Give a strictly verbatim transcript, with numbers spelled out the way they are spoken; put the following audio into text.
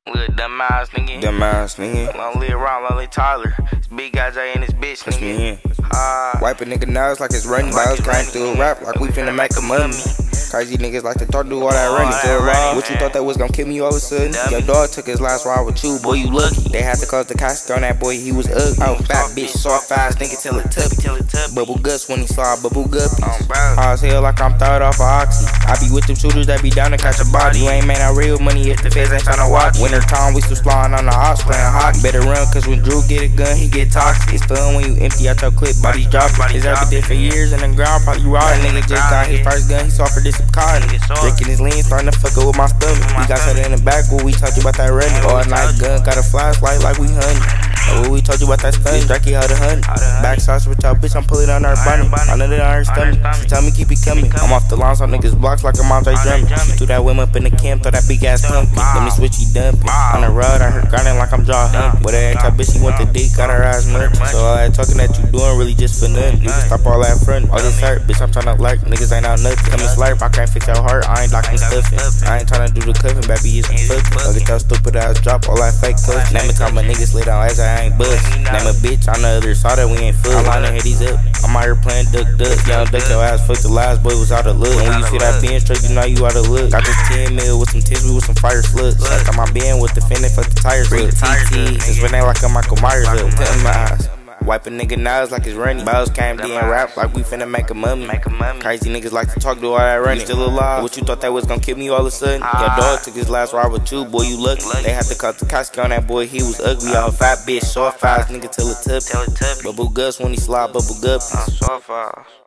Little dumb ass nigga. Dumb ass nigga. Long live around, long live Tyler. This big guy J and this bitch That's nigga. me in. Uh, Wipe a nigga nose like it's running. Like Bows it's came running. through a rap like we finna make a money. Crazy niggas like to talk, do all that All running. that Feel running, wrong. What you man. thought that was gonna kill me all of a sudden? Dummy. Your dog took his last ride with you, boy, you lucky. They had to close the casket on that boy, he was ugly. Oh, fat bitch, soft fast, nigga till it took. till it tough. Bubble guts when he saw a bubble guppy. Um, bro. High as hell like I'm third off of Oxy. I be with them shooters that be down to catch a body. You ain't made no real money if the feds ain't tryna watch. Winter time, we still flying on the ops playing hockey. Better run, cause when Drew get a gun, he get toxic. It's fun when you empty out your clip, bodies dropping. His earth been for years in the ground, probably riding. Nigga just got his first gun, he saw for this Bacardi. Drinking his lean, starting to fuck up with my stomach. We got shot in the back, what we told you about that running. All night gun, got a flashlight like we honey. What we told you about that stunt, Drake held a honey. Back shots with y'all, bitch, I'm pulling on her bunny. I know that on her stomach, she tell me keep it coming. I'm off the lawns on niggas' blocks like I'm Andre Drummond. She threw that whim up in the camp, throw that big ass pumpkin. Let me switch, he dumping. On the road, I heard grinding like I'm jaw humping. But I asked that bitch, she want the dick, got her ass much. So all that talking that you doing really just for nothing. You can stop all that front, all this hurt, bitch, I'm tryna lurk. Niggas ain't out nothing. Come and slurp, I can't fix your heart, I ain't locking stuffing. I ain't tryna do the cuffing, baby, it's some fucking. Look at your stupid ass drop, all that fake cuff. Name it, call my niggas slid on as I ain't bust. Name a bitch on the other side that we ain't full. I'm lining headies up, I'm out here playing duck duck. Young duck your ass, fuck the last boy was out of luck. And when you see that being straight, you know you out of luck. Got this ten mil with some tissue with some fire slugs. Got my band with the finish, fuck the tires up. T T, it's been like a Michael Myers up. Tell my eyes. Wipe a nigga nose like it's running. Bows came D and rap like we finna make a mummy. Crazy niggas like to talk, do all that running. Still alive. What you thought that was gonna kill me all of a sudden? Your dog took his last ride with you, boy, you lucky. They had to cut the casket on that boy, he was ugly. All fat bitch, soft fast nigga till it tough. Bubble guts when he slide, bubble gups. Soft ass.